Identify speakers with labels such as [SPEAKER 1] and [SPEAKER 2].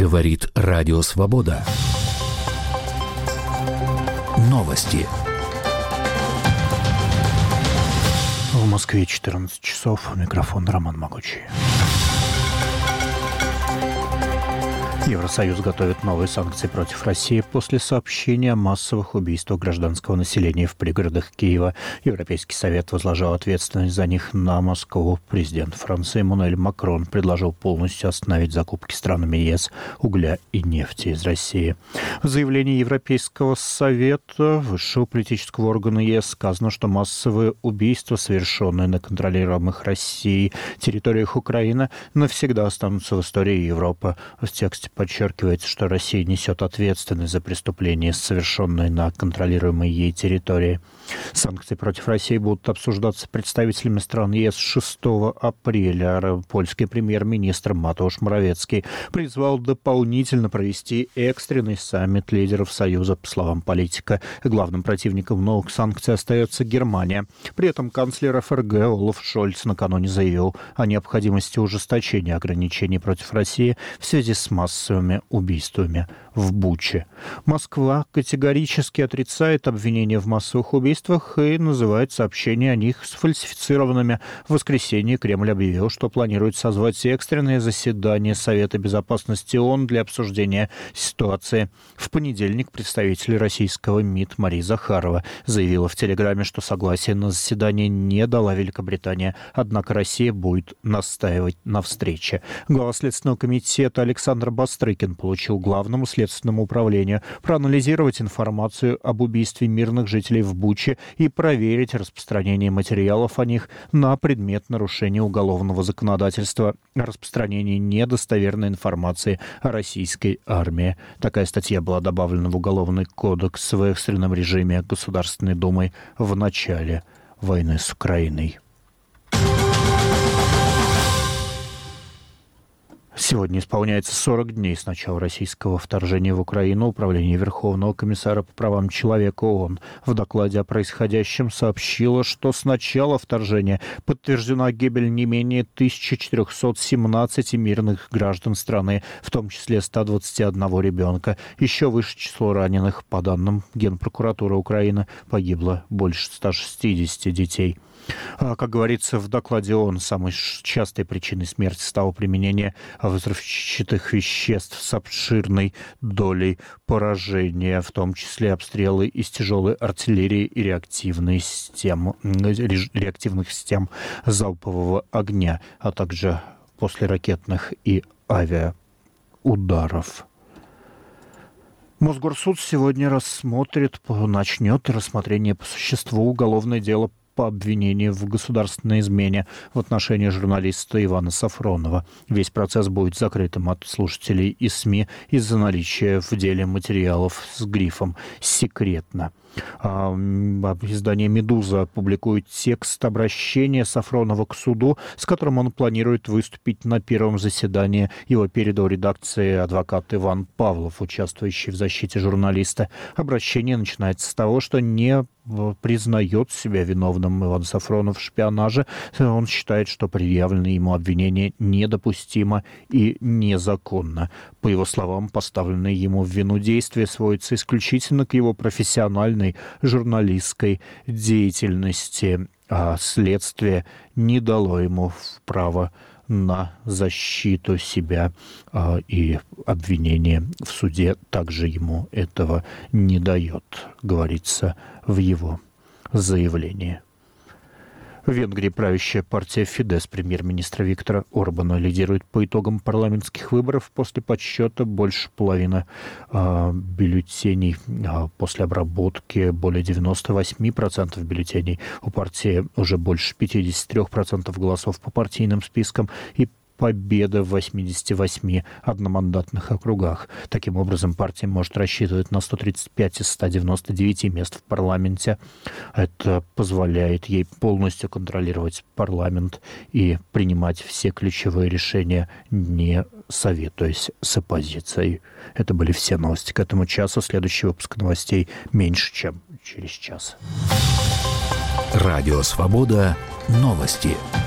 [SPEAKER 1] Говорит Радио Свобода. Новости.
[SPEAKER 2] В Москве 14 часов. Микрофон Роман Могучий. Евросоюз готовит новые санкции против России после сообщения о массовых убийствах гражданского населения в пригородах Киева. Европейский совет возложил ответственность за них на Москву. Президент Франции Эммануэль Макрон предложил полностью остановить закупки странами ЕС угля и нефти из России. В заявлении Европейского совета, высшего политического органа ЕС, сказано, что массовые убийства, совершенные на контролируемых Россией территориях Украины, навсегда останутся в истории Европы. В тексте подчеркивается, что Россия несет ответственность за преступления, совершенные на контролируемой ей территории. Санкции против России будут обсуждаться представителями стран ЕС 6 апреля. Польский премьер-министр Матeusz Morawiecki призвал дополнительно провести экстренный саммит лидеров Союза. По словам политика, главным противником новых санкций остается Германия. При этом канцлер ФРГ Олаф Шольц накануне заявил о необходимости ужесточения ограничений против России в связи с массовыми убийствами в Буче. Москва категорически отрицает обвинения в массовых убийствах и называет сообщения о них сфальсифицированными. В воскресенье Кремль объявил, что планирует созвать экстренное заседание Совета безопасности ООН для обсуждения ситуации. В понедельник представитель российского МИД Мария Захарова заявила в Телеграме, что согласие на заседание не дала Великобритания, однако Россия будет настаивать на встрече. Глава Следственного комитета Александр Бастрыкин получил главному следственному управлению проанализировать информацию об убийстве мирных жителей в Буче и проверить распространение материалов о них на предмет нарушения уголовного законодательства, распространение недостоверной информации о российской армии. Такая статья была добавлена в Уголовный кодекс в экстренном режиме Государственной Думой в начале войны с Украиной. Сегодня исполняется 40 дней с начала российского вторжения в Украину. Управление Верховного комиссара по правам человека ООН в докладе о происходящем сообщило, что с начала вторжения подтверждена гибель не менее 1417 мирных граждан страны, в том числе 121 ребенка. Еще выше число раненых. По данным Генпрокуратуры Украины, погибло больше 160 детей. Как говорится в докладе ООН, самой частой причиной смерти стало применение взрывчатых веществ с обширной долей поражения, в том числе обстрелы из тяжелой артиллерии и реактивных систем залпового огня, а также послеракетных и авиаударов. Мосгорсуд сегодня начнет рассмотрение по существу уголовное дело по обвинению в государственной измене в отношении журналиста Ивана Сафронова. Весь процесс будет закрытым от слушателей и СМИ из-за наличия в деле материалов с грифом «секретно». Издание «Медуза» публикует текст обращения Сафронова к суду, с которым он планирует выступить на первом заседании. Его передал редакции адвокат Иван Павлов, участвующий в защите журналиста. Обращение начинается с того, что не признает себя виновным Иван Сафронов в шпионаже. Он считает, что предъявленное ему обвинение недопустимо и незаконно. По его словам, поставленные ему в вину действия сводятся исключительно к его профессиональной журналистской деятельности, а следствие не дало ему права на защиту себя, и обвинение в суде также ему этого не дает, говорится в его заявлении. В Венгрии правящая партия Фидес премьер-министра Виктора Орбана лидирует по итогам парламентских выборов после подсчета больше половины бюллетеней. После обработки более 98% бюллетеней у партии уже больше 53% голосов по партийным спискам и победа в 88 одномандатных округах. Таким образом, партия может рассчитывать на 135 из 199 мест в парламенте. Это позволяет ей полностью контролировать парламент и принимать все ключевые решения, не советуясь с оппозицией. Это были все новости к этому часу. Следующий выпуск новостей меньше, чем через час.
[SPEAKER 1] Радио «Свобода». Новости.